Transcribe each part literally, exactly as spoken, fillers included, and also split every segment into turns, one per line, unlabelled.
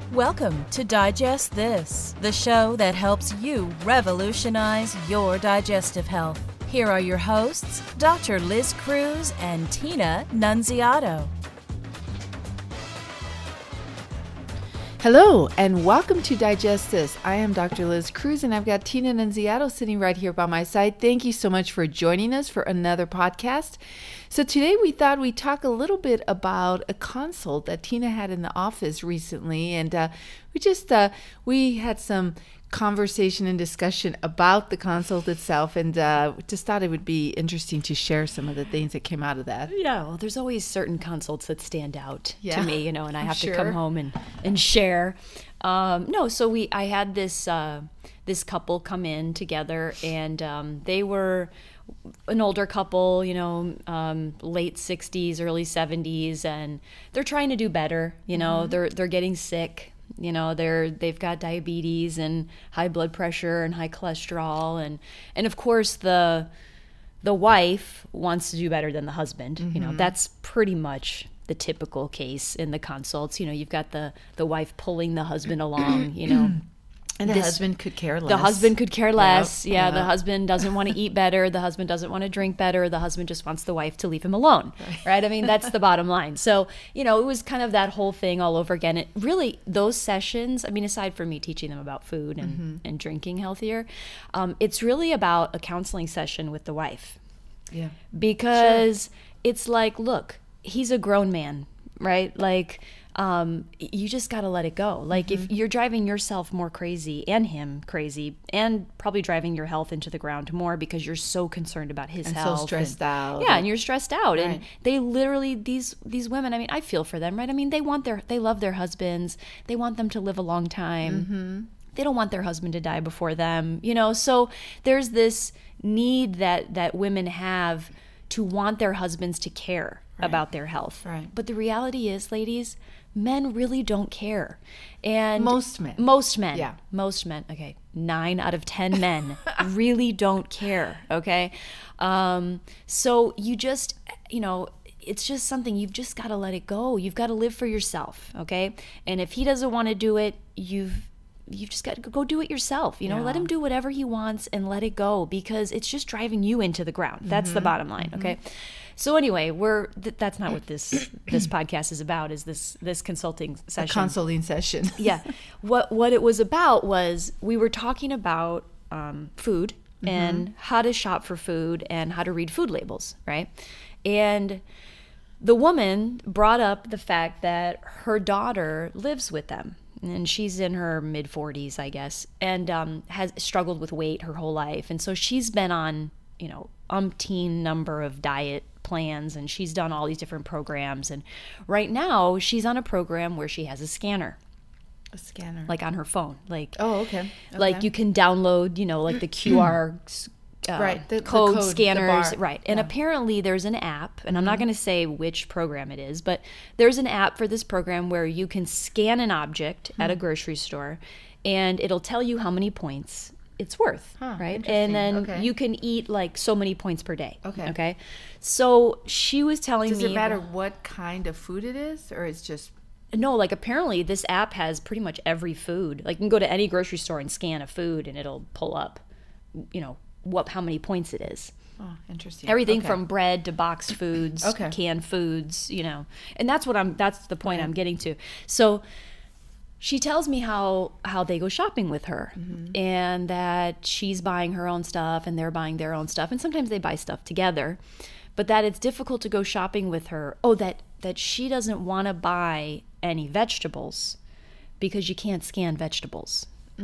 Welcome to Digest This, the show that helps you revolutionize your digestive health. Here are your hosts, Doctor Liz Cruz and Tina Nunziato.
Hello, and welcome to Digest This. I am Doctor Liz Cruz, and I've got Tina Nunziato sitting right here by my side. Thank you so much for joining us for another podcast. So today we thought we'd talk a little bit about a consult that Tina had in the office recently, and uh, we just uh, we had some conversation and discussion about the consult itself, and uh, just thought it would be interesting to share some of the things that came out of that.
Yeah, well, there's always certain consults that stand out
Yeah,
to me, you know, and I
I'm
have
sure.
to come home and, and share. Um, no, so we I had this uh, this couple come in together, and um, they were an older couple, you know, um, late sixties, early seventies, and they're trying to do better. You know,
Mm-hmm.
they're they're getting sick. You know, they're they've got diabetes and high blood pressure and high cholesterol, and and of course the the wife wants to do better than the husband.
Mm-hmm.
You know, that's pretty much the typical case in the consults. You know, you've got the the wife pulling the husband along. You know.
And the
This-
husband could care less.
The husband could care less.
Yep,
Yeah,
yep.
the husband doesn't want to eat better. The husband doesn't want to drink better. The husband just wants the wife to leave him alone. Right? right? I mean, that's the bottom line. So, you know, it was kind of that whole thing all over again. It really, those sessions, I mean, aside from me teaching them about food and,
Mm-hmm.
and drinking healthier, um, it's really about a counseling session with the wife.
Yeah.
Because it's like, look, he's a grown man, right? Like, um, you just got to let it go. Like,
Mm-hmm.
if you're driving yourself more crazy and him crazy, and probably driving your health into the ground more because you're so concerned about his
And so
health,
stressed out.
yeah, and you're stressed out,
Right.
and they literally these these women. I mean, I feel for them, right? I mean, they want their they love their husbands. They want them to live a long time.
Mm-hmm.
They don't want their husband to die before them, you know. So there's this need that that women have to want their husbands to care about their health.
Right.
But the reality is, ladies, men really don't care. And
Most men.
Most men.
Yeah.
Most men. Okay. Nine out of ten men really don't care. Okay. Um, so you just, you know, it's just something you've just got to let it go. You've got to live for yourself. Okay. And if he doesn't want to do it, you've You've just got to go do it yourself. You know,
Yeah.
let him do whatever he wants and let it go, because it's just driving you into the ground. That's
Mm-hmm.
the bottom line. Okay. So anyway, we're th- that's not what this this podcast is about. Is this this consulting
A
session?
consulting session.
Yeah. What what it was about was we were talking about um, food and how to shop for food and how to read food labels, right? And the woman brought up the fact that her daughter lives with them, and she's in her mid forties, I guess, and um, has struggled with weight her whole life. And so she's been on, you know, umpteen number of diet plans, and she's done all these different programs. And right now she's on a program where she has a scanner,
A scanner.
like on her phone. Like,
Oh, okay.
like
Okay.
you can download, you know, like the Q R uh,
Right, the- the
code,
code, the
scanners,
bar.
right? And
Yeah.
apparently there's an app, and I'm not going to say which program it is, but there's an app for this program where you can scan an object at a grocery store, and it'll tell you how many points it's worth,
Huh,
right?
interesting.
And then
Okay.
you can eat like so many points per day.
Okay.
Okay. So she was telling
Does
me
it matter what kind of food it is, or it's just
No, like apparently this app has pretty much every food. Like you can go to any grocery store and scan a food, and it'll pull up, you know, what how many points it is.
oh, interesting.
Everything
Okay.
from bread to boxed foods,
Okay.
canned foods, you know. And that's what I'm that's the point I'm getting to. So she tells me how how they go shopping with her,
Mm-hmm.
and that she's buying her own stuff and they're buying their own stuff, and sometimes they buy stuff together, but that it's difficult to go shopping with her. Oh, that that she doesn't want to buy any vegetables because you can't scan vegetables.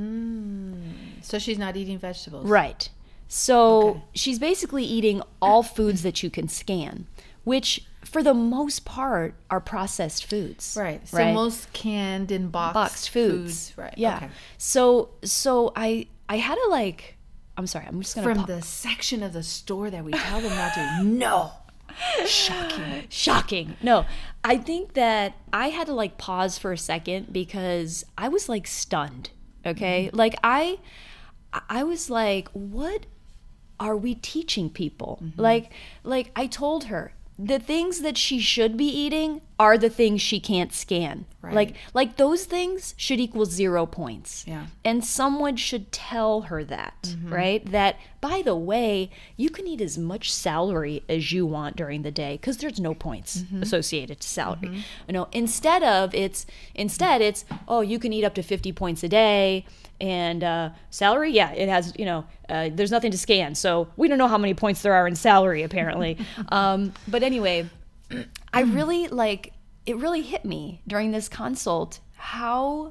So she's not eating vegetables.
Right. So
Okay.
she's basically eating all foods that you can scan, which for the most part are processed foods.
Right. So
right?
most canned and boxed,
boxed foods.
Right.
Yeah.
Okay.
So so I I had to like I'm sorry, I'm just gonna
From
pop-
the section of the store that we tell them not to. No. Shocking.
Shocking. No, I think that I had to like pause for a second because I was like stunned. Okay.
Mm-hmm.
Like I, I was like, what are we teaching people?
Mm-hmm.
Like, like I told her the things that she should be eating are the things she can't scan.
Right.
Like like those things should equal zero points.
Yeah.
And someone should tell her that, mm-hmm. right? That, by the way, you can eat as much celery as you want during the day because there's no points mm-hmm. associated to celery. Mm-hmm. You know, instead of it's instead it's oh, you can eat up to fifty points a day. And uh, celery, yeah, it has, you know, uh, there's nothing to scan. So we don't know how many points there are in celery, apparently. um, but anyway, I really like, it really hit me during this consult how,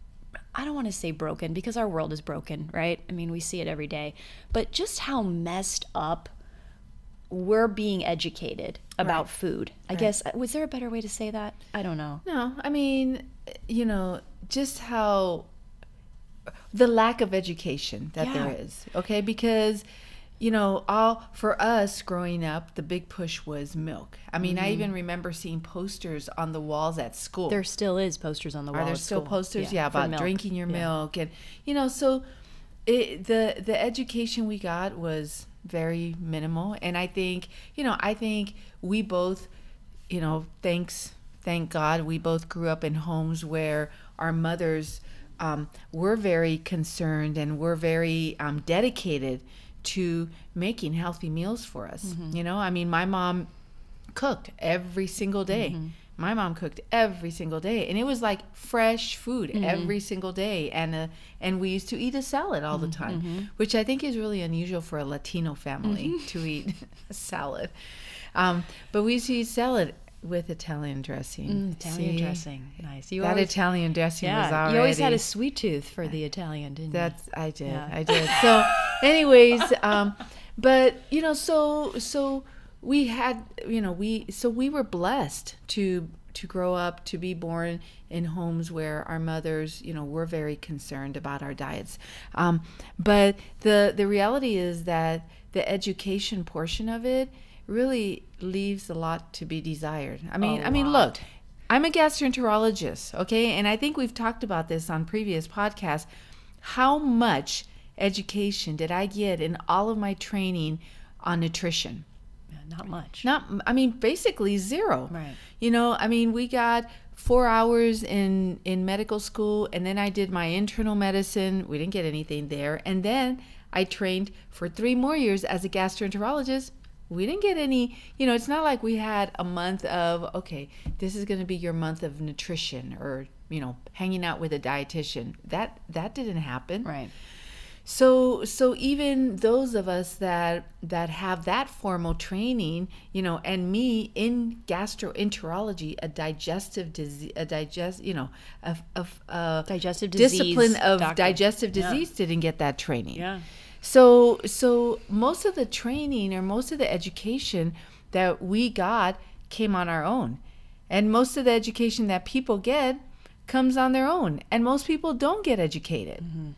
I don't want to say broken because our world is broken, right? I mean, we see it every day, but just how messed up we're being educated about right. food. I right. guess, was there a better way to say that? I don't know.
No, I mean, you know, just how the lack of education that yeah. there is, okay? Because, you know, all for us growing up, the big push was milk. I mean, mm. I even remember seeing posters on the walls at school.
There still is posters on the walls.
Are there
at
still
school.
posters?
Yeah,
yeah about
milk.
drinking your
yeah.
milk, and you know, so it, the the education we got was very minimal, and I think, you know, I think we both, you know, thanks, thank God, we both grew up in homes where our mothers. Um, we're very concerned and we're very um, dedicated to making healthy meals for us. Mm-hmm. You know, I mean, my mom cooked every single day. Mm-hmm. My mom cooked every single day, and it was like fresh food mm-hmm. every single day. And uh, and we used to eat a salad all the time, mm-hmm. which I think is really unusual for a Latino family mm-hmm. to eat a salad. Um, but we used to eat salad with Italian dressing.
Mm, Italian
See?
dressing, nice. You
that
always,
Italian dressing
yeah,
was already.
You always had a sweet tooth for the Italian, didn't
That's,
you?
I did,
yeah.
I did. So, anyways, um, but you know, so so we had, you know, we so we were blessed to to grow up, to be born in homes where our mothers, you know, were very concerned about our diets. Um, but the the reality is that the education portion of it really leaves a lot to be desired. I mean,
A
I mean,
lot.
look, I'm a gastroenterologist, okay? And I think we've talked about this on previous podcasts. How much education did I get in all of my training on nutrition?
Not much.
Not, I mean, basically zero.
Right.
You know, I mean, we got four hours in, in medical school, and then I did my internal medicine. We didn't get anything there. And then I trained for three more years as a gastroenterologist. We didn't get any, you know, it's not like we had a month of, okay, this is going to be your month of nutrition or, you know, hanging out with a dietitian. That that didn't happen.
Right.
So so even those of us that that have that formal training, you know, and me in gastroenterology, a digestive disease, a digest, you know, a, a, a
digestive disease
discipline of
doctor.
digestive disease
Yeah.
didn't get that training.
Yeah.
So so most of the training or most of the education that we got came on our own. And most of the education that people get comes on their own. And most people don't get educated. Mm-hmm.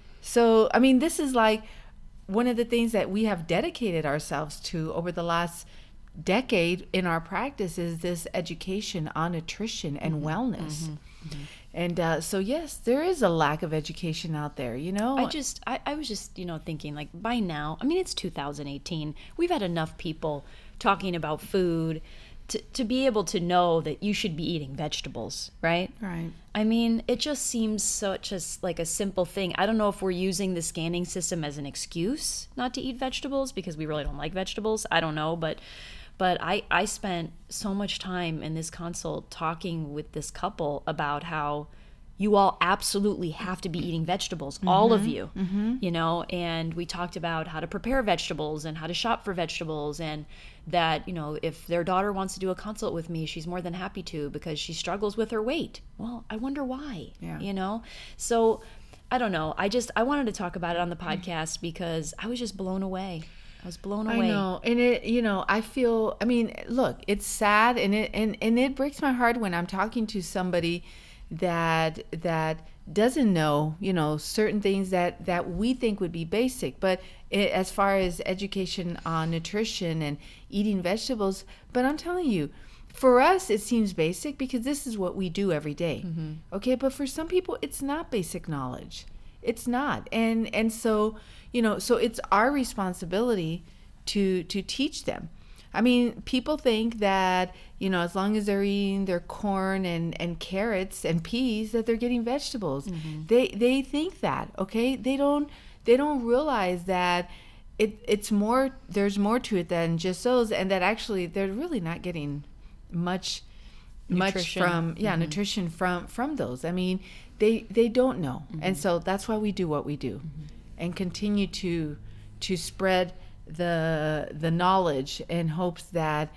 So, I mean, this is like one of the things that we have dedicated ourselves to over the last decade in our practice is this education on nutrition and mm-hmm. wellness. Mm-hmm. Mm-hmm. And uh, so, yes, there is a lack of education out there, you know?
I just, I, I was just, you know, thinking like by now, I mean, it's two thousand eighteen. We've had enough people talking about food to, to be able to know that you should be eating vegetables, right?
Right.
I mean, it just seems such a, like a simple thing. I don't know if we're using the scanning system as an excuse not to eat vegetables because we really don't like vegetables. I don't know, but but I, I spent so much time in this consult talking with this couple about how you all absolutely have to be eating vegetables, mm-hmm. all of you, mm-hmm. you know, and we talked about how to prepare vegetables and how to shop for vegetables, and that, you know, if their daughter wants to do a consult with me, she's more than happy to because she struggles with her weight. Well, I wonder why,
yeah.
you know? So I don't know. I just, I wanted to talk about it on the podcast because I was just blown away. I was blown away.
I know. And it, you know, I feel, I mean, look, it's sad and it, and, and it breaks my heart when I'm talking to somebody that, that doesn't know, you know, certain things that, that we think would be basic, but it, as far as education on nutrition and eating vegetables, but I'm telling you, for us, it seems basic because this is what we do every day. Mm-hmm. Okay. But for some people, it's not basic knowledge. It's not. And, and so, you know, so it's our responsibility to, to teach them. I mean, people think that, you know, as long as they're eating their corn and, and carrots and peas, that they're getting vegetables. Mm-hmm. They they think that, okay? They don't they don't realize that it it's more, there's more to it than just those, and that actually they're really not getting much nutrition. much from yeah, mm-hmm. nutrition from from those. I mean, they they don't know. Mm-hmm. And so that's why we do what we do. Mm-hmm. And continue to to spread the the knowledge in hopes that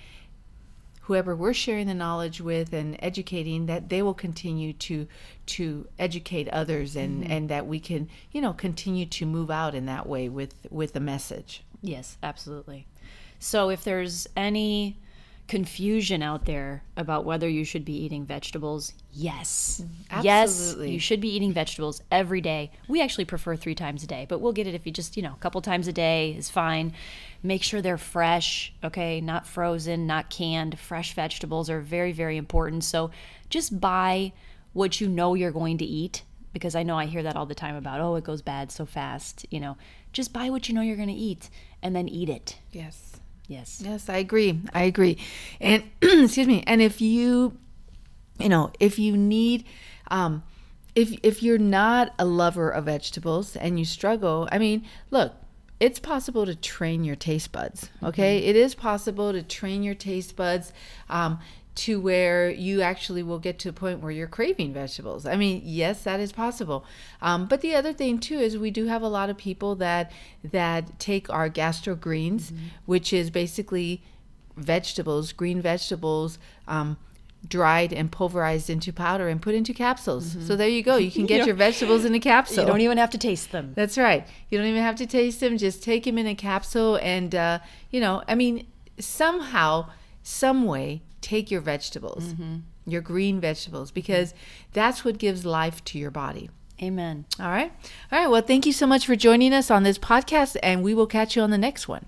whoever we're sharing the knowledge with and educating, that they will continue to to educate others, and mm-hmm. and that we can, you know, continue to move out in that way with with the message.
Yes, absolutely. So if there's any confusion out there about whether you should be eating vegetables, yes.
Absolutely.
Yes, you should be eating vegetables every day. We actually prefer three times a day, but we'll get it if you just, you know, a couple times a day is fine. Make sure they're fresh, okay? Not frozen, not canned. Fresh vegetables are very, very important. So just buy what you know you're going to eat, because I know I hear that all the time about, oh, it goes bad so fast, you know. Just buy what you know you're going to eat and then eat it.
Yes.
Yes.
Yes, I agree. I agree. And excuse me. And if you, you know, if you need, um, if if you're not a lover of vegetables and you struggle, I mean, look, it's possible to train your taste buds. Okay, mm-hmm. It is possible to train your taste buds um, to where you actually will get to a point where you're craving vegetables. I mean, yes, that is possible. Um, but the other thing too is we do have a lot of people that that take our gastro greens, mm-hmm. which is basically vegetables, green vegetables, um, dried and pulverized into powder and put into capsules. Mm-hmm. So there you go. You can get you your vegetables in a capsule.
You don't even have to taste them.
That's right. You don't even have to taste them. Just take them in a capsule, and uh, you know, I mean, somehow, some way, take your vegetables, mm-hmm. your green vegetables, because that's what gives life to your body.
Amen.
All right. All right. Well, thank you so much for joining us on this podcast, and we will catch you on the next one.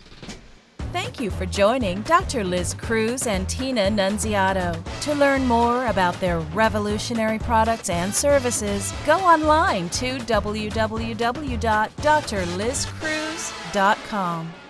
Thank you for joining Doctor Liz Cruz and Tina Nunziato. To learn more about their revolutionary products and services, go online to w w w dot d r liz cruz dot com.